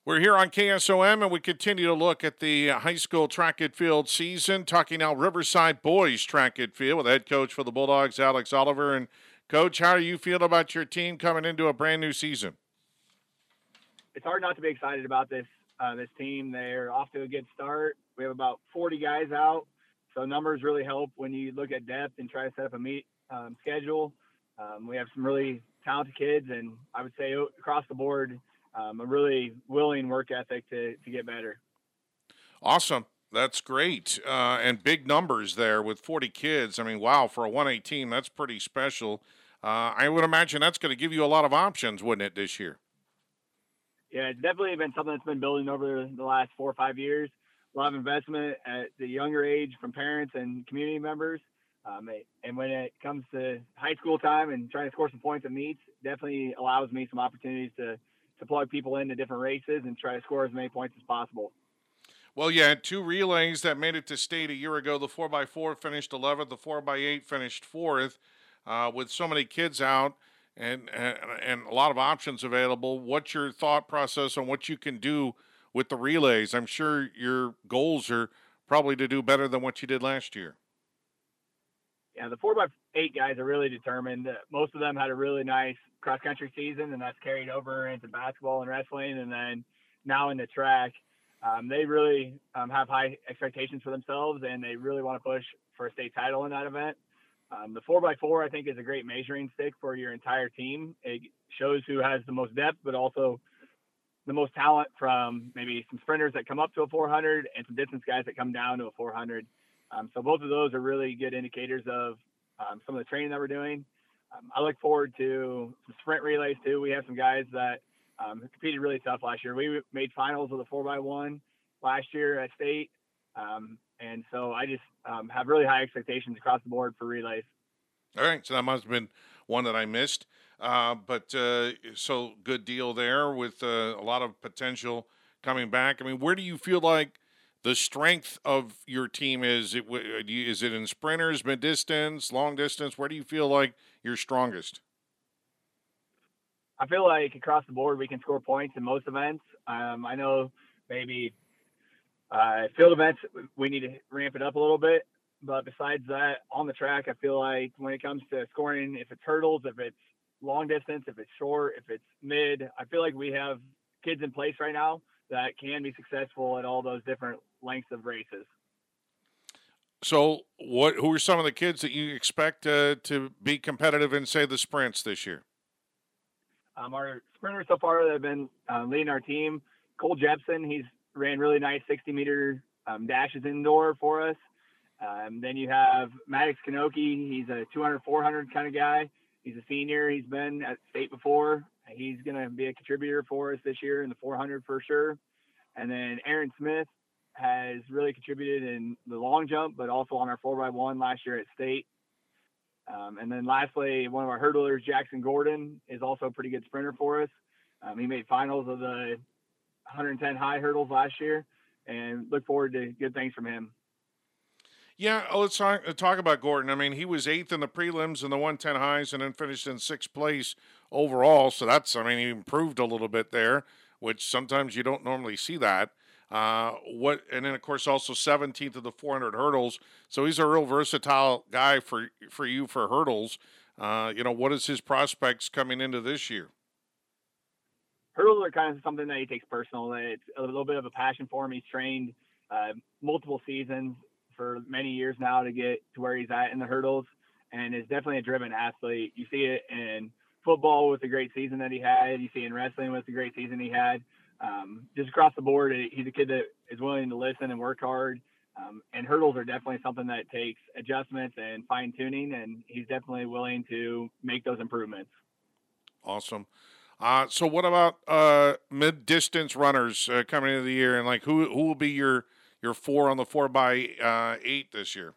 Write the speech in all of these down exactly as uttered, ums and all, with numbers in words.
We're here on K S O M, and we continue to look at the high school track and field season. Talking now Riverside boys track and field with head coach for the Bulldogs, Alex Oliver. And coach, how do you feel about your team coming into a brand new season? It's hard not to be excited about this uh, this team. They're off to a good start. We have about forty guys out, so numbers really help when you look at depth and try to set up a meet um, schedule. Um, we have some really talented kids, and I would say across the board, um, a really willing work ethic to to get better. Awesome. That's great. Uh, and big numbers there with forty kids. I mean, wow, for a one A team, that's pretty special. Uh, I would imagine that's going to give you a lot of options, wouldn't it, this year? Yeah, it's definitely been something that's been building over the last four or five years. A lot of investment at the younger age from parents and community members. Um, and when it comes to high school time and trying to score some points at meets, definitely allows me some opportunities to, to plug people into different races and try to score as many points as possible. Well, you had two relays that made it to state a year ago. The four by four finished eleventh. The four by eight finished fourth. Uh, with so many kids out and, and and a lot of options available, what's your thought process on what you can do with the relays? I'm sure your goals are probably to do better than what you did last year. Yeah, the four by eight guys are really determined. Most of them had a really nice cross country season, and that's carried over into basketball and wrestling, and then now in the track. Um, they really um, have high expectations for themselves, and they really want to push for a state title in that event. Um, the four by four, I think, is a great measuring stick for your entire team. It shows who has the most depth, but also the most talent from maybe some sprinters that come up to a four hundred and some distance guys that come down to a four hundred. Um, so both of those are really good indicators of um, some of the training that we're doing. Um, I look forward to some sprint relays too. We have some guys that um, competed really tough last year. We made finals of the four by one last year at state. Um, and so I just um, have really high expectations across the board for relays. All right, so that must have been one that I missed. Uh, but uh, so good deal there with uh, a lot of potential coming back. I mean, where do you feel like the strength of your team is? It is it in sprinters, mid distance, long distance? Where do you feel like you're strongest? I feel like across the board we can score points in most events. Um, I know maybe uh, field events we need to ramp it up a little bit, but besides that, on the track, I feel like when it comes to scoring, if it's hurdles, if it's long distance, if it's short, if it's mid, I feel like we have kids in place right now that can be successful at all those different lengths of races. So, what? Who are some of the kids that you expect uh, to be competitive in, say, the sprints this year? Um, our sprinters so far that have been uh, leading our team, Cole Jepson, he's ran really nice sixty meter um, dashes indoor for us. Um, then you have Maddox Kanoki. He's a two hundred, four hundred kind of guy. He's a senior. He's been at state before. He's going to be a contributor for us this year in the four hundred for sure. And then Aaron Smith has really contributed in the long jump, but also on our four by one last year at state. Um, and then lastly, one of our hurdlers, Jackson Gordon, is also a pretty good sprinter for us. Um, he made finals of the one hundred ten high hurdles last year, and look forward to good things from him. Yeah, oh, let's talk, uh, talk about Gordon. I mean, he was eighth in the prelims in the one ten highs and then finished in sixth place overall. So that's, I mean, he improved a little bit there, which sometimes you don't normally see that. Uh, what and then of course also seventeenth of the four hundred hurdles. So he's a real versatile guy for for you for hurdles. Uh, you know, what is his prospects coming into this year? Hurdles are kind of something that he takes personal. It's a little bit of a passion for him. He's trained uh, multiple seasons for many years now to get to where he's at in the hurdles, and is definitely a driven athlete. You see it in football with the great season that he had. You see in wrestling with the great season he had. Um, just across the board, he's a kid that is willing to listen and work hard. Um, and hurdles are definitely something that takes adjustments and fine tuning, and he's definitely willing to make those improvements. Awesome. Uh, so what about uh, mid distance runners uh, coming into the year, and like who who will be your your four on the four by uh, eight this year?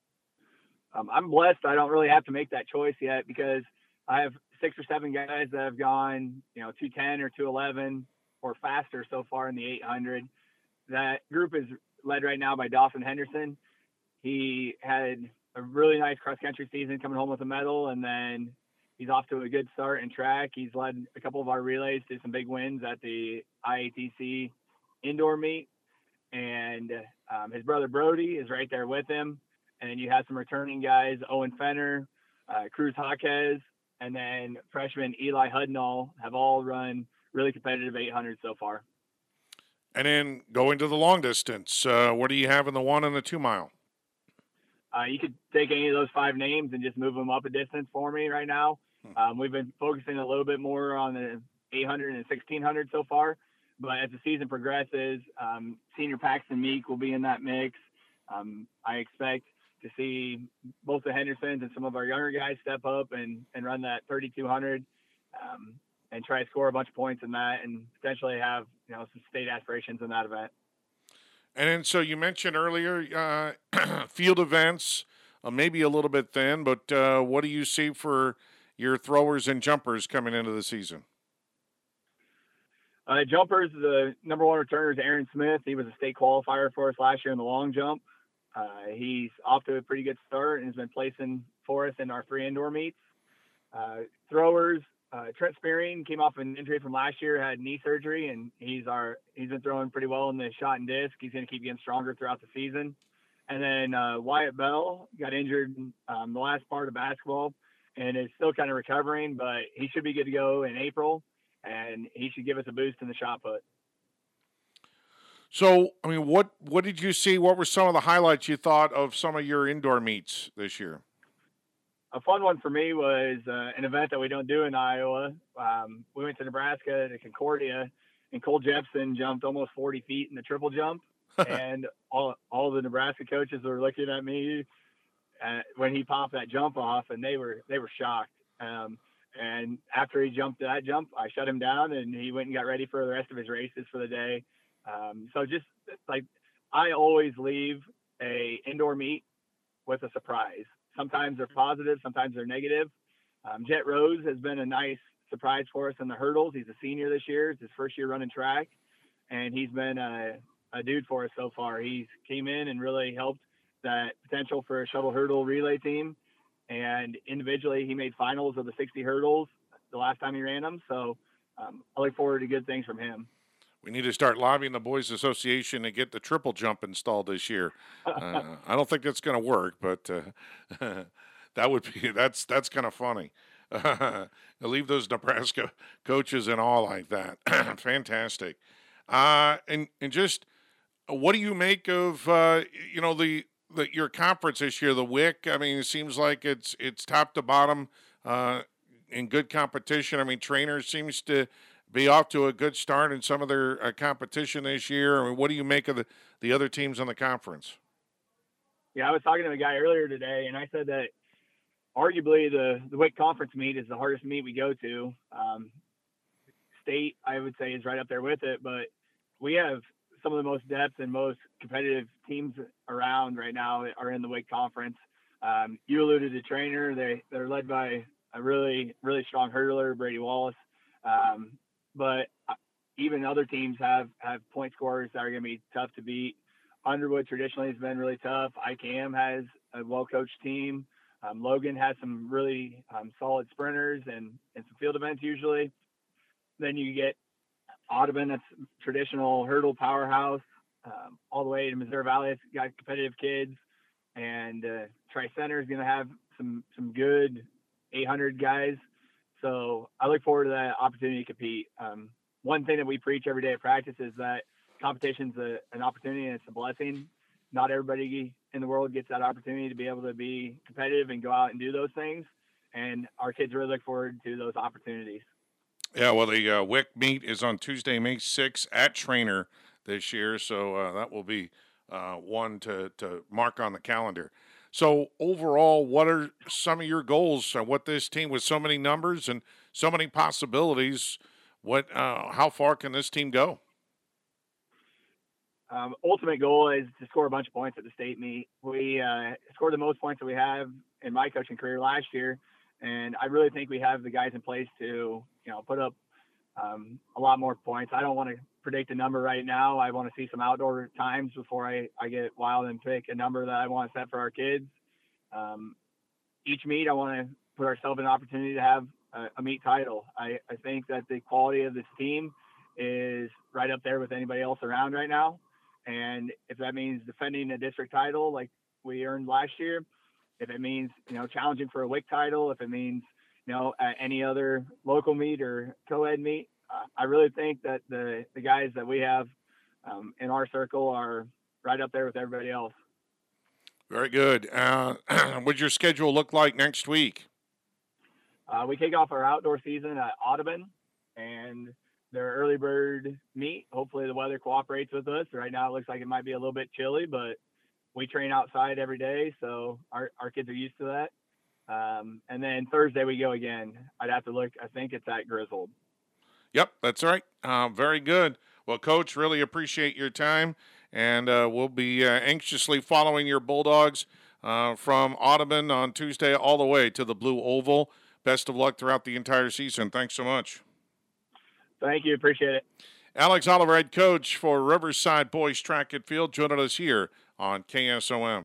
Um, I'm blessed. I don't really have to make that choice yet because I have six or seven guys that have gone, you know, two ten or two eleven or faster so far in the eight hundred. That group is led right now by Dawson Henderson. He had a really nice cross country season coming home with a medal, and then he's off to a good start in track. He's led a couple of our relays to some big wins at the I A T C indoor meet. And um, his brother Brody is right there with him. And then you have some returning guys, Owen Fenner, uh, Cruz Jaquez, and then freshman Eli Hudnall have all run really competitive eight hundred so far. And then going to the long distance, uh, what do you have in the one and the two mile? Uh, you could take any of those five names and just move them up a distance for me right now. Um, we've been focusing a little bit more on the eight hundred and sixteen hundred so far, but as the season progresses, um, senior Paxton Meek will be in that mix. Um, I expect to see both the Hendersons and some of our younger guys step up and, and run that thirty-two hundred um, and try to score a bunch of points in that and potentially have, you know, some state aspirations in that event. And then, so you mentioned earlier uh, field events, uh, maybe a little bit thin, but uh, what do you see for your throwers and jumpers coming into the season? Uh, jumpers, the number one returner is Aaron Smith. He was a state qualifier for us last year in the long jump. Uh, he's off to a pretty good start and has been placing for us in our three indoor meets. Uh, throwers, uh, Trent Spearing came off an injury from last year, had knee surgery, and he's our he's been throwing pretty well in the shot and disc. He's going to keep getting stronger throughout the season. And then uh, Wyatt Bell got injured um, the last part of basketball and is still kind of recovering, but he should be good to go in April, and he should give us a boost in the shot put. So, I mean, what what did you see? What were some of the highlights you thought of some of your indoor meets this year? A fun one for me was uh, an event that we don't do in Iowa. Um, we went to Nebraska to Concordia, and Cole Jepson jumped almost forty feet in the triple jump. And all all the Nebraska coaches were looking at me uh, when he popped that jump off, and they were they were shocked. Um, and after he jumped that jump, I shut him down, and he went and got ready for the rest of his races for the day. Um, so just like I always leave a indoor meet with a surprise. Sometimes they're positive, sometimes they're negative. Um, Jet Rose has been a nice surprise for us in the hurdles. He's a senior this year. It's his first year running track, and he's been a, a dude for us so far. He's came in and really helped that potential for a shuttle hurdle relay team. And individually, he made finals of the sixty hurdles the last time he ran them. So um, I look forward to good things from him. We need to start lobbying the Boys Association to get the triple jump installed this year. Uh, I don't think that's going to work, but uh, that would be that's that's kind of funny. Uh, leave those Nebraska coaches in awe like that. Fantastic. Uh, and and just what do you make of uh, you know the, the your conference this year, the W I C? I mean, it seems like it's it's top to bottom uh, in good competition. I mean, Trainer seems to be off to a good start in some of their uh, competition this year. I mean, what do you make of the, the other teams in the conference? Yeah, I was talking to a guy earlier today, and I said that arguably the, the W I C conference meet is the hardest meet we go to. Um, state, I would say, is right up there with it, but we have some of the most depth and most competitive teams around right now are in the W I C conference. Um, you alluded to Trainer. They, they're led by a really, really strong hurdler, Brady Wallace. Um, but even other teams have, have point scorers that are going to be tough to beat. Underwood traditionally has been really tough. I C A M has a well-coached team. Um, Logan has some really um, solid sprinters and, and some field events usually. Then you get Audubon, that's traditional hurdle powerhouse, um, all the way to Missouri Valley. It's got competitive kids. And uh, Tri-Center is going to have some, some good eight hundred guys. So I look forward to that opportunity to compete. Um, one thing that we preach every day at practice is that competition's a, an opportunity and it's a blessing. Not everybody in the world gets that opportunity to be able to be competitive and go out and do those things. And our kids really look forward to those opportunities. Yeah, well, the uh, W I C meet is on Tuesday, May sixth at Trainer this year. So uh, that will be uh, one to, to mark on the calendar. So overall, what are some of your goals? Uh, what this team with so many numbers and so many possibilities, what, uh, how far can this team go? Um, ultimate goal is to score a bunch of points at the state meet. We uh, scored the most points that we have in my coaching career last year, and I really think we have the guys in place to, you know, put up um, a lot more points. I don't want to predict a number right now. I want to see some outdoor times before I, I get wild and pick a number that I want to set for our kids. Um, each meet, I want to put ourselves in an opportunity to have a, a meet title. I, I think that the quality of this team is right up there with anybody else around right now. And if that means defending a district title like we earned last year, if it means, you know, challenging for a W I C title, if it means, you know, at any other local meet or co-ed meet, uh, I really think that the, the guys that we have um, in our circle are right up there with everybody else. Very good. Uh, what's your schedule look like next week? Uh, we kick off our outdoor season at Audubon and their early bird meet. Hopefully the weather cooperates with us. Right now it looks like it might be a little bit chilly, but we train outside every day, so our, our kids are used to that. Um, and then Thursday we go again. I'd have to look. I think it's at Grizzled. Yep, that's right. Uh, very good. Well, Coach, really appreciate your time, and uh, we'll be uh, anxiously following your Bulldogs uh, from Audubon on Tuesday all the way to the Blue Oval. Best of luck throughout the entire season. Thanks so much. Thank you. Appreciate it. Alex Oliver, head coach for Riverside Boys Track and Field, joining us here on K S O M.